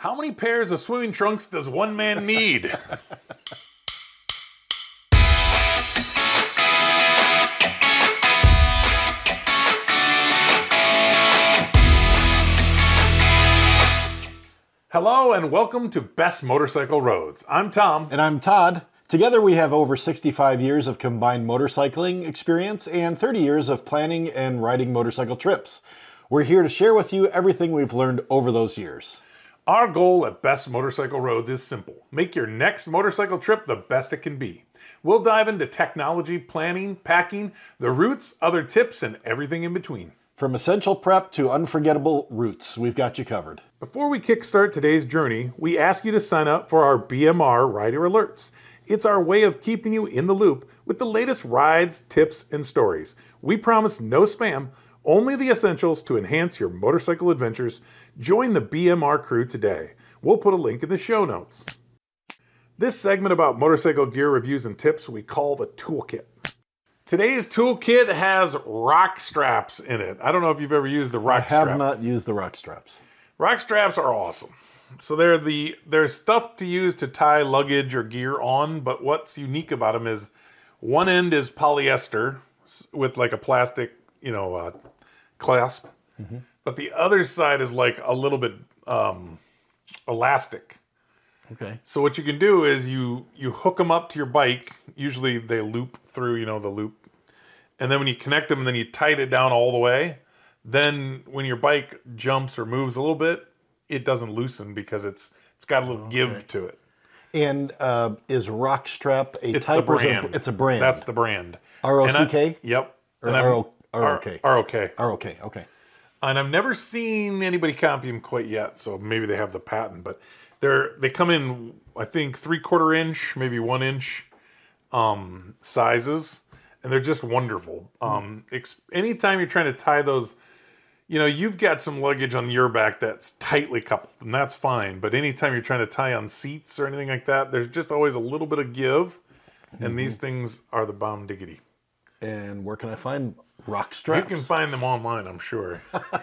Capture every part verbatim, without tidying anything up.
How many pairs of swimming trunks does one man need? Hello and welcome to Best Motorcycle Roads. I'm Tom. And I'm Todd. Together we have over sixty-five years of combined motorcycling experience and thirty years of planning and riding motorcycle trips. We're here to share with you everything we've learned over those years. Our goal at Best Motorcycle Roads is simple. Make your next motorcycle trip the best it can be. We'll dive into technology, planning, packing, the routes, other tips, and everything in between. From essential prep to unforgettable routes, we've got you covered. Before we kickstart today's journey, we ask you to sign up for our B M R Rider Alerts. It's our way of keeping you in the loop with the latest rides, tips, and stories. We promise no spam, only the essentials to enhance your motorcycle adventures. Join the B M R crew today. We'll put a link in the show notes. This segment about motorcycle gear reviews and tips we call the toolkit. Today's toolkit has rock straps in it. I don't know if you've ever used the rock I have strap. not used the rock straps. Rock straps are awesome. So they're the they're stuff to use to tie luggage or gear on, but what's unique about them is one end is polyester with like a plastic, you know, uh, clasp, mm-hmm. but the other side is like a little bit um, elastic. Okay. So what you can do is you you hook them up to your bike. Usually they loop through, you know, the loop, and then when you connect them, and then you tighten it down all the way. Then when your bike jumps or moves a little bit, it doesn't loosen because it's it's got a little okay. give to it. And uh, is rock strap a it's type the or brand. Is it, it's a brand? That's the brand. R O C K? Yep. Or R O K? R O K. R O K, okay. And I've never seen anybody copy them quite yet, so maybe they have the patent. But they're they come in, I think, three quarter inch, maybe one inch um, sizes, and they're just wonderful. Mm. Um, ex- anytime you're trying to tie those. You know, you've got some luggage on your back that's tightly coupled, and that's fine. But anytime you're trying to tie on seats or anything like that, there's just always a little bit of give. And mm-hmm. these things are the bomb diggity. And where can I find rock straps? You can find them online, I'm sure.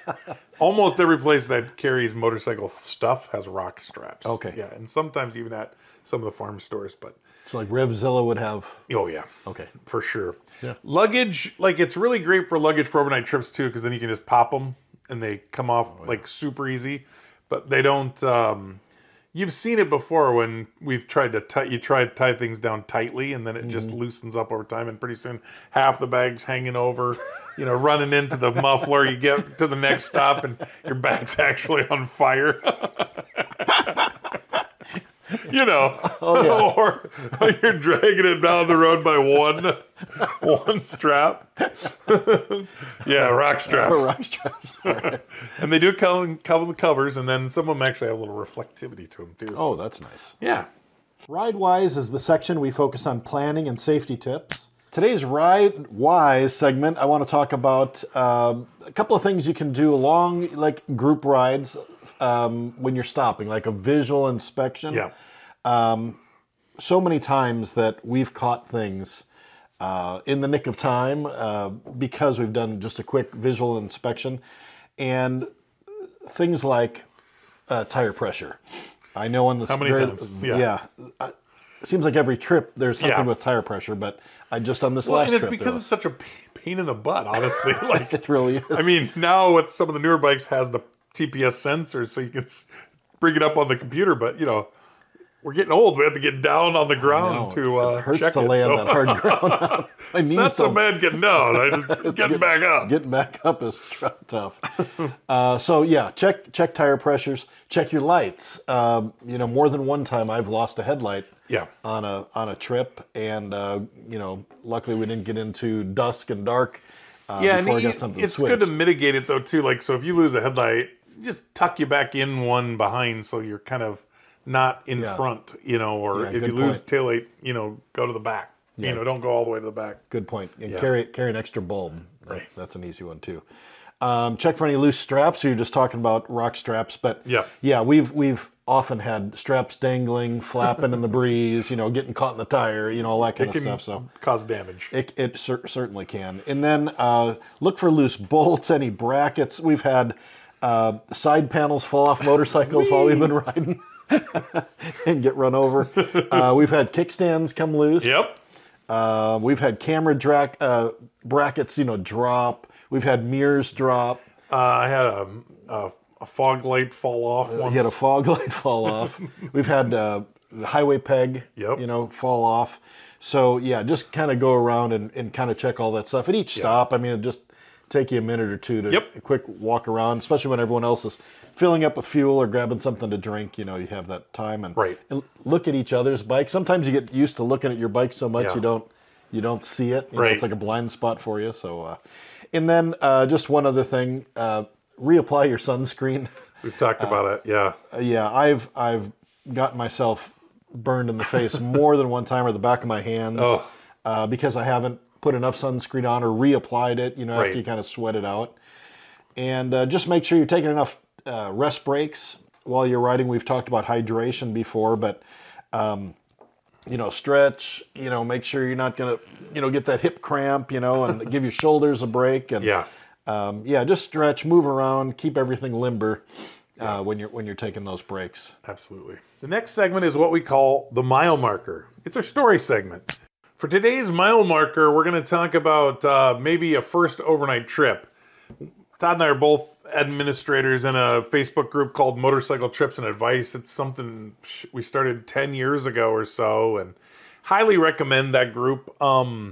Almost every place that carries motorcycle stuff has rock straps. Okay. Yeah, and sometimes even at some of the farm stores. But so like RevZilla would have... Oh, yeah. Okay. For sure. Yeah. Luggage, like it's really great for luggage for overnight trips too, because then you can just pop them and they come off oh, yeah. like super easy. But they don't... Um, you've seen it before when we've tried to tie, you try to tie things down tightly and then it mm-hmm. just loosens up over time, and pretty soon half the bag's hanging over, you know, running into the muffler. You get to the next stop and your bag's actually on fire. You know, oh, yeah. or, or you're dragging it down the road by one one strap. Yeah, rock straps. Oh, rock straps. Right. And they do cover, cover the covers, and then some of them actually have a little reflectivity to them, too. Oh, that's nice. Yeah. RideWise is the section we focus on planning and safety tips. Today's RideWise segment, I want to talk about um, a couple of things you can do along, like group rides, Um, when you're stopping, like a visual inspection. Yeah. Um, so many times that we've caught things uh, in the nick of time uh, because we've done just a quick visual inspection, and things like uh, tire pressure. I know on the how many very, times? Yeah. yeah uh, it seems like every trip there's something yeah. with tire pressure, but I just on this well, last and it's trip. because it's such a pain in the butt, honestly. Like it really is. I mean, now with some of the newer bikes has the T P S sensors, so you can bring it up on the computer. But you know, we're getting old. We have to get down on the ground to uh, it hurts check to it. lay so. on that hard ground. My it's knees not so don't... bad getting down. I just getting get, back up. Getting back up is tr- tough. uh, so yeah, check check tire pressures. Check your lights. Um, you know, more than one time I've lost a headlight. Yeah. On a on a trip, and uh, you know, luckily we didn't get into dusk and dark. Uh, yeah, before and I got something it's switched. good to mitigate it though too. Like so, if you lose a headlight, just tuck you back in one behind, so you're kind of not in yeah. front, you know. Or yeah, if you point. lose taillight, you know, go to the back. Yeah. You know, don't go all the way to the back. Good point. And yeah. carry carry an extra bulb. Right. That's an easy one too. Um, check for any loose straps. So you're just talking about rock straps, but yeah, yeah, we've we've often had straps dangling, flapping in the breeze. You know, getting caught in the tire. You know, all that kind it of can stuff. So cause damage. it it cer- certainly can. And then uh, look for loose bolts, any brackets. We've had Uh, side panels fall off motorcycles while we've been riding and get run over. Uh, we've had kickstands come loose. Yep. Uh, we've had camera dra- uh, brackets, you know, drop. We've had mirrors drop. Uh, I had a, a, a fog light fall off once. We had a fog light fall off. We've had uh, the highway peg, Yep. you know, fall off. So, yeah, just kind of go around and, and kind of check all that stuff. At each stop, I mean, it just take you a minute or two to Yep. a quick walk around, especially when everyone else is filling up with fuel or grabbing something to drink. You know, you have that time and, Right. and look at each other's bikes. Sometimes you get used to looking at your bike so much Yeah. you don't you don't see it. You know, Right. it's like a blind spot for you. So, uh, and then uh, just one other thing, uh, reapply your sunscreen. We've talked about it, yeah. Uh, yeah, I've I've gotten myself burned in the face more than one time, or the back of my hands, Oh. uh, because I haven't put enough sunscreen on or reapplied it. You know, Right. after you kind of sweat it out, and uh, just make sure you're taking enough uh, rest breaks while you're riding. We've talked about hydration before, but um, you know, stretch. You know, make sure you're not gonna you know get that hip cramp. You know, and give your shoulders a break. And Yeah. um, yeah, just stretch, move around, keep everything limber uh, when you're when you're taking those breaks. Absolutely. The next segment is what we call the mile marker. It's our story segment. For today's mile marker, we're going to talk about uh, maybe a first overnight trip. Todd and I are both administrators in a Facebook group called Motorcycle Trips and Advice. It's something we started ten years ago or so, and highly recommend that group. Um,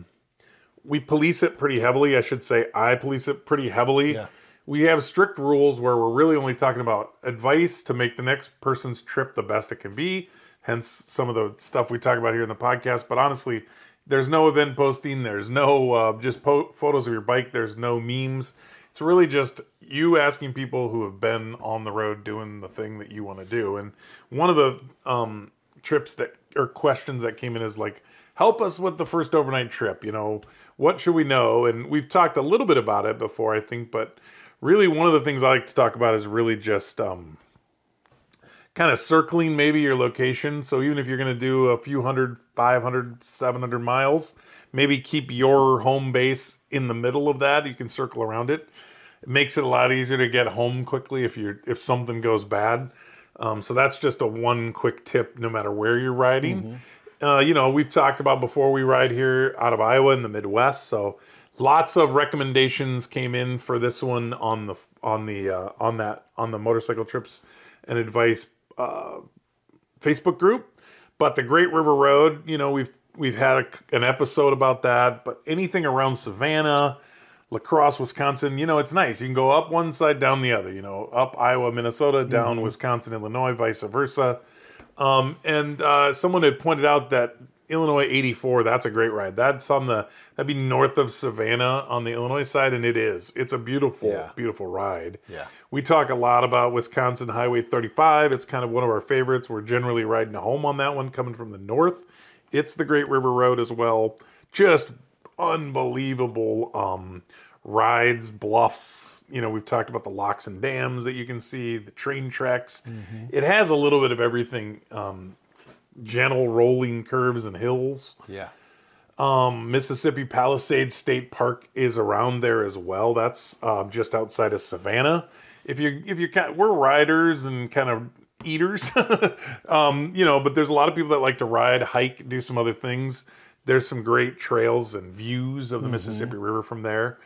we police it pretty heavily. I should say I police it pretty heavily. Yeah. We have strict rules where we're really only talking about advice to make the next person's trip the best it can be. Hence some of the stuff we talk about here in the podcast. But honestly, there's no event posting. There's no uh, just po- photos of your bike. There's no memes. It's really just you asking people who have been on the road doing the thing that you want to do. And one of the um, trips that or questions that came in is like, help us with the first overnight trip. You know, what should we know? And we've talked a little bit about it before, I think, but really one of the things I like to talk about is really just um, kind of circling maybe your location. So even if you're going to do a few hundred, five hundred, seven hundred miles, maybe keep your home base in the middle of that. You can circle around it. It makes it a lot easier to get home quickly if you're if something goes bad. Um, so that's just a one quick tip no matter where you're riding. Mm-hmm. Uh, you know, we've talked about before we ride here out of Iowa in the Midwest. So lots of recommendations came in for this one on the on the uh, on that on the Motorcycle Trips and Advice uh, Facebook group. But the Great River Road, you know, we've we've had a, an episode about that. But anything around Savannah, La Crosse, Wisconsin, you know, it's nice. You can go up one side, down the other. You know, up Iowa, Minnesota, down mm-hmm. Wisconsin, Illinois, vice versa. Um, and uh, someone had pointed out that Illinois eighty-four, that's a great ride. That's on the, that'd be north of Savannah on the Illinois side, and it is. It's a beautiful, yeah. beautiful ride. Yeah. We talk a lot about Wisconsin Highway thirty-five. It's kind of one of our favorites. We're generally riding home on that one coming from the north. It's the Great River Road as well. Just unbelievable um, rides, bluffs. You know, we've talked about the locks and dams that you can see, the train tracks. Mm-hmm. It has a little bit of everything. Um, gentle rolling curves and hills. Yeah. Um, Mississippi Palisades State Park is around there as well. That's uh, just outside of Savannah. If you if you kind, we're riders and kind of eaters, um, you know, but there's a lot of people that like to ride, hike, do some other things. There's some great trails and views of the mm-hmm. Mississippi River from there.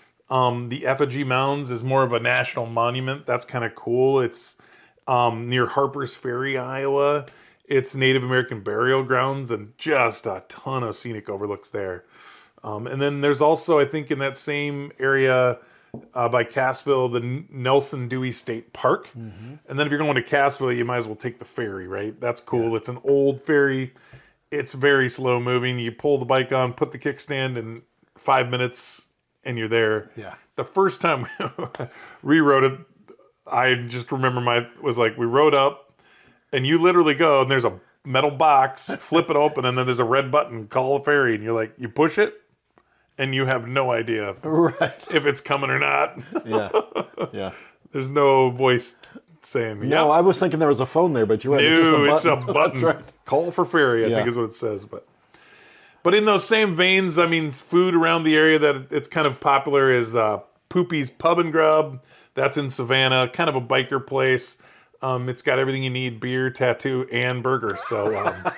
Um, the Effigy Mounds is more of a national monument. That's kind of cool. It's um, near Harper's Ferry, Iowa. It's Native American burial grounds and just a ton of scenic overlooks there. Um, and then there's also, I think, in that same area uh, by Cassville, the Nelson Dewey State Park. Mm-hmm. And then if you're going to Cassville, you might as well take the ferry, right? That's cool. Yeah. It's an old ferry. It's very slow moving. You pull the bike on, put the kickstand in five minutes, and you're there. Yeah. The first time we rode it, I just remember my was like we rode up. And you literally go, and there's a metal box, flip it open, and then there's a red button, call the ferry, and you're like, you push it, and you have no idea right. if it's coming or not. Yeah, yeah. There's no voice saying, yeah. No, I was thinking there was a phone there, but you had no, it's just a button. it's a button. That's right. Call for ferry, I yeah. think is what it says. But but in those same veins, I mean, food around the area that it's kind of popular is uh, Poopy's Pub and Grub. That's in Savannah, kind of a biker place. Um, it's got everything you need, beer, tattoo, and burgers. So,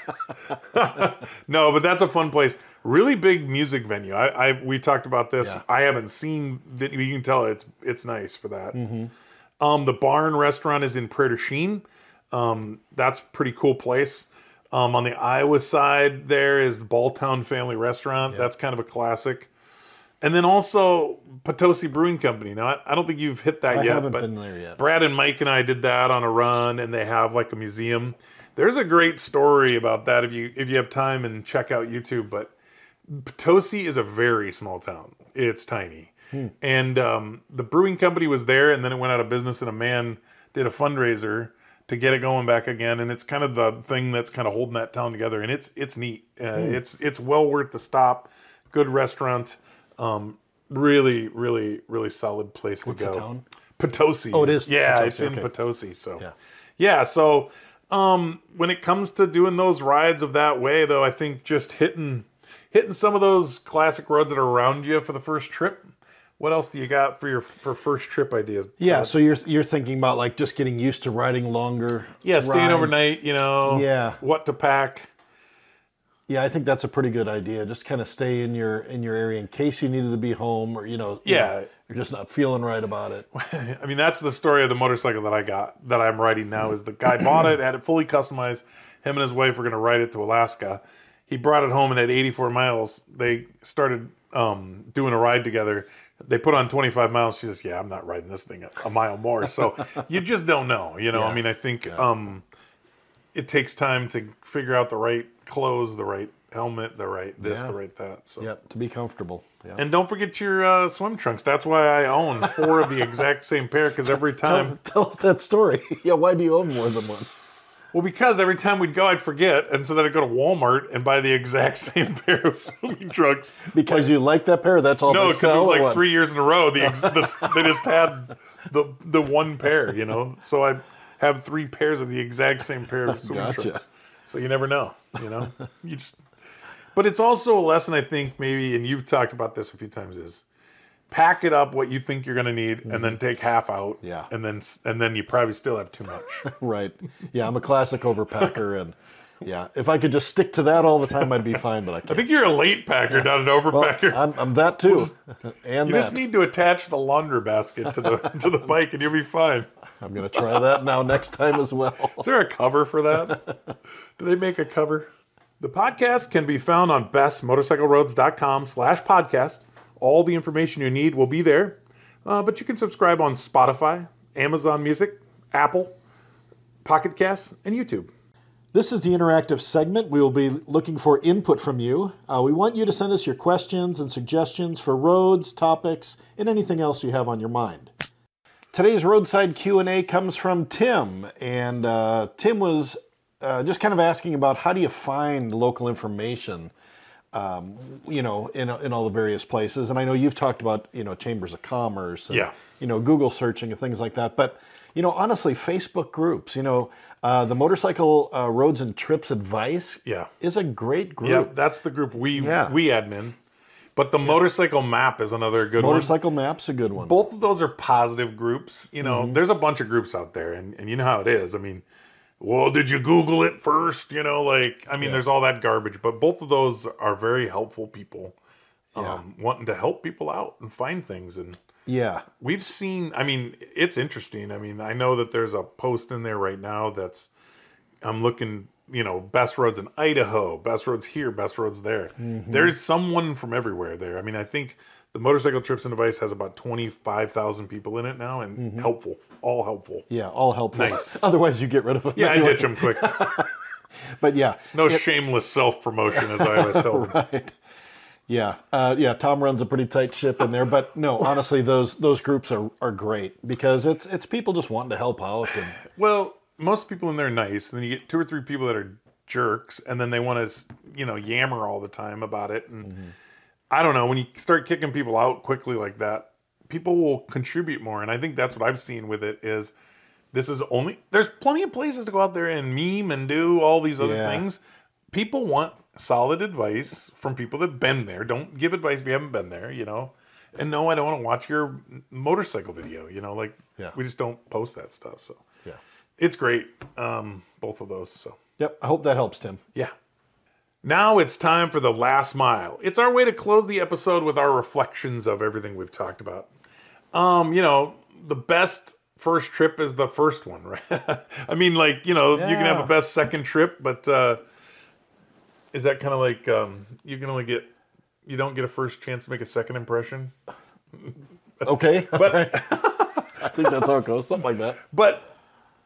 um, no, but that's a fun place. Really big music venue. I, I we talked about this. Yeah. I haven't seen that. You can tell it's it's nice for that. Mm-hmm. Um, the Barn Restaurant is in Prairie du Chien. Um, that's a pretty cool place. Um, on the Iowa side, there is the Balltown Family Restaurant. Yeah. That's kind of a classic. And then also Potosi Brewing Company. Now, I, I don't think you've hit that I yet. haven't but been there yet. Brad and Mike and I did that on a run, and they have like a museum. There's a great story about that if you if you have time and check out YouTube. But Potosi is a very small town. It's tiny. Hmm. And um, the brewing company was there, and then it went out of business, and a man did a fundraiser to get it going back again. And it's kind of the thing that's kind of holding that town together. And it's it's neat. Uh, hmm. It's it's well worth the stop. Good restaurant. Um, really, really, really solid place What's to go. the town? Potosi. Oh, it is Yeah, Potosi, it's in okay. Potosi. So, Yeah. yeah. So, um, when it comes to doing those rides of that way, though, I think just hitting hitting some of those classic roads that are around you for the first trip. What else do you got for your for first trip ideas? Yeah, so you're you're thinking about like just getting used to riding longer. Yeah, staying rides. overnight. You know. Yeah. What to pack. Yeah, I think that's a pretty good idea. Just kind of stay in your in your area in case you needed to be home, or you know, you Yeah. know, you're just not feeling right about it. I mean, that's the story of the motorcycle that I got, that I'm riding now, is the guy bought it, had it fully customized. Him and his wife were going to ride it to Alaska. He brought it home, and at eighty-four miles, they started um, doing a ride together. They put on twenty-five miles. She says, yeah, I'm not riding this thing a, a mile more. So you just don't know, you know? Yeah. I mean, I think Yeah. um, it takes time to figure out the right clothes, the right helmet, the right this, Yeah. the right that. So. Yep, to be comfortable. Yeah. And don't forget your uh, swim trunks. That's why I own four of the exact same pair, because every time... Tell, tell us that story. Yeah, why do you own more than one? Well, because every time we'd go, I'd forget, and so then I'd go to Walmart and buy the exact same pair of swimming trunks. Because you like that pair? That's all No, they because it sell? was or like what? three years in a row. The, ex- the they just had the the one pair, you know. So I have three pairs of the exact same pair of swimming Gotcha. trunks. So you never know, you know. You just, but it's also a lesson, I think, maybe, and you've talked about this a few times, is pack it up what you think you're going to need, and then take half out. Yeah. And then and then you probably still have too much. Right. Yeah, I'm a classic overpacker, and yeah, if I could just stick to that all the time, I'd be fine. But I can't. I think you're a late packer, not an overpacker. I'm, I'm that too, and You that. just need to attach the launder basket to the to the bike, and you'll be fine. I'm going to try that now next time as well. Is there a cover for that? Do they make a cover? The podcast can be found on best motorcycle roads dot com slash podcast. All the information you need will be there. Uh, but you can subscribe on Spotify, Amazon Music, Apple, Pocket Casts, and YouTube. This is the interactive segment. We will be looking for input from you. Uh, we want you to send us your questions and suggestions for roads, topics, and anything else you have on your mind. Today's roadside Q and A comes from Tim, and uh, Tim was uh, just kind of asking about how do you find local information, um, you know, in in all the various places. And I know you've talked about, you know, chambers of commerce, and, Yeah. you know, Google searching and things like that. But you know, honestly, Facebook groups, you know, uh, the Motorcycle uh, Roads and Trips Advice, Yeah. is a great group. Yeah, that's the group we Yeah. we admin. But the Motorcycle Map is another good one. Motorcycle Map's a good one. Both of those are positive groups. You know, Mm-hmm. there's a bunch of groups out there, and, and you know how it is. I mean, well, did you Google it first? You know, like, I mean, Yeah. there's all that garbage, but both of those are very helpful people um, Yeah. wanting to help people out and find things. And Yeah. we've seen, I mean, it's interesting. I mean, I know that there's a post in there right now that's, I'm looking, you know, best roads in Idaho, best roads here, best roads there. Mm-hmm. There's someone from everywhere there. I mean, I think the Motorcycle Trips and Advice has about twenty-five thousand people in it now, and Mm-hmm. helpful, all helpful. Yeah, all helpful. Nice. Otherwise, you get rid of them. Yeah, I anyway. ditch them quick. But yeah, No shameless self-promotion, as I always tell them. right. Yeah, uh, yeah. Tom runs a pretty tight ship in there, but no, honestly, those those groups are, are great because it's it's people just wanting to help out. And Well, most people in there are nice, and then you get two or three people that are jerks, and then they want to, you know, yammer all the time about it. And Mm-hmm. I don't know, when you start kicking people out quickly like that, people will contribute more. And I think that's what I've seen with it is this is only, there's plenty of places to go out there and meme and do all these other Yeah. things. People want solid advice from people that have been there. Don't give advice if you haven't been there, you know. And no, I don't want to watch your motorcycle video. You know, like Yeah. we just don't post that stuff. So Yeah. it's great, um, both of those. So Yep. I hope that helps, Tim. yeah. Now it's time for the last mile. It's our way to close the episode with our reflections of everything we've talked about. Um, you know, the best first trip is the first one, right? I mean, like, you know, yeah. you can have a best second trip, but uh, is that kind of like um, you can only get, you don't get a first chance to make a second impression? Okay. But I think that's how it goes, something like that. But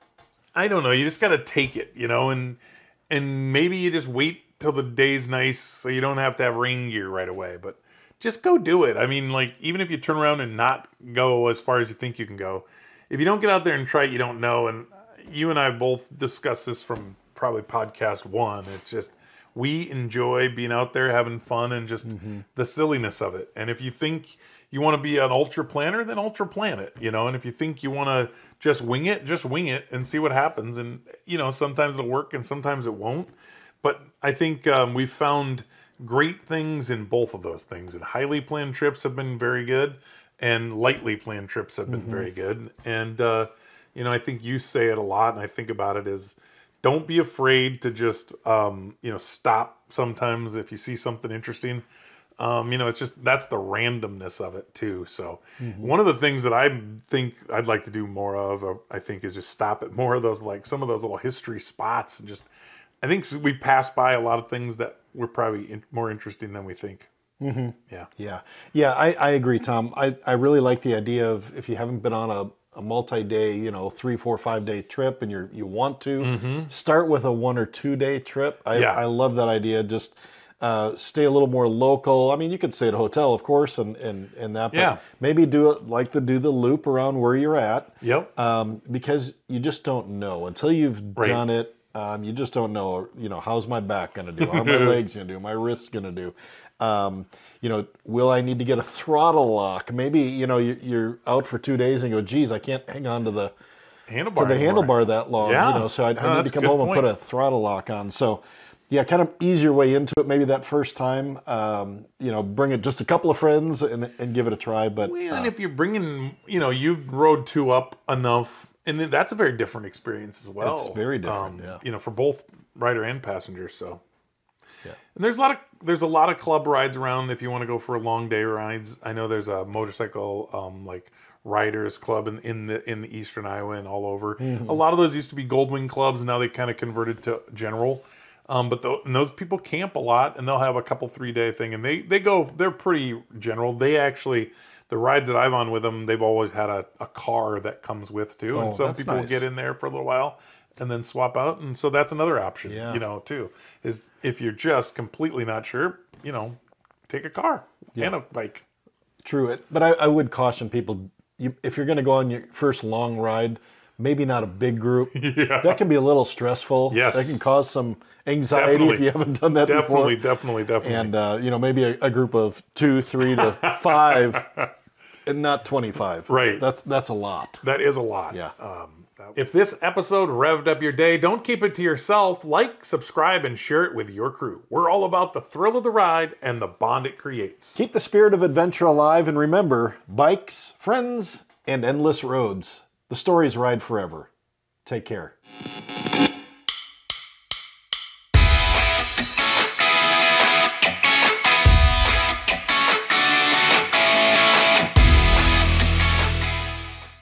I don't know, you just got to take it, you know, and and maybe you just wait till the day's nice so you don't have to have rain gear right away, but just go do it. I mean, like, even if you turn around and not go as far as you think you can go, if you don't get out there and try it, you don't know. And you and I both discussed this from probably podcast one. It's just, we enjoy being out there having fun and just mm-hmm. the silliness of it. And if you think you want to be an ultra planner, then ultra plan it, you know. And if you think you want to just wing it, just wing it and see what happens. And, you know, sometimes it'll work and sometimes it won't. But I think um, we've found great things in both of those things. And highly planned trips have been very good, and lightly planned trips have been mm-hmm. very good. And, uh, you know, I think you say it a lot, and I think about it as, don't be afraid to just, um, you know, stop sometimes if you see something interesting. Um, you know, it's just, that's the randomness of it too. So mm-hmm. one of the things that I think I'd like to do more of, uh, I think, is just stop at more of those, like some of those little history spots, and just, I think we pass by a lot of things that were probably in, more interesting than we think. Mm-hmm. Yeah. Yeah. Yeah, I, I agree, Tom. I, I really like the idea of, if you haven't been on a, a multi-day, you know, three, four, five day trip and you're, you want to, mm-hmm. start with a one or two day trip. I, yeah. I love that idea. Just uh, stay a little more local. I mean, you could stay at a hotel, of course, and, and, and that, but yeah. maybe do it like to do the loop around where you're at. Yep. Um, because you just don't know until you've right. done it. Um, you just don't know, you know, how's my back going to do? How are my legs going to do? My wrists going to do? Um, you know, will I need to get a throttle lock? Maybe, you know, you, you're out for two days and you go, geez, I can't hang on to the handlebar, to the anymore. handlebar that long. Yeah. You know, so I, no, I need to come home point. and put a throttle lock on. So, yeah, kind of ease your way into it. Maybe that first time, um, you know, bring it just a couple of friends and, and give it a try. But well, uh, and if you're bringing, you know, you've rode two up enough. And then that's a very different experience as well. It's very different, um, yeah. You know, for both rider and passenger. So, yeah. And there's a lot of there's a lot of club rides around if you want to go for long day rides. I know there's a motorcycle um, like riders club in, in the in the Eastern Iowa and all over. Mm-hmm. A lot of those used to be Goldwing clubs, and now they kind of converted to general. Um, but the, and those people camp a lot, and they'll have a couple three day thing, and they they go they're pretty general. They actually. The rides that I've on with them, they've always had a, a car that comes with too. Oh, and some people nice. will get in there for a little while and then swap out. And so that's another option, yeah. you know, too, is if you're just completely not sure, you know, take a car yeah. and a bike. True. It, but I, I would caution people, you, if you're going to go on your first long ride, maybe not a big group. yeah. That can be a little stressful. Yes. That can cause some anxiety definitely. if you haven't done that definitely, before. Definitely, definitely, definitely. And, uh, you know, maybe a, a group of two, three to five. And not twenty-five. Right. That's that's a lot. That is a lot. Yeah. Um, that, if this episode revved up your day, don't keep it to yourself. Like, subscribe, and share it with your crew. We're all about the thrill of the ride and the bond it creates. Keep the spirit of adventure alive, and remember, bikes, friends, and endless roads. The stories ride forever. Take care.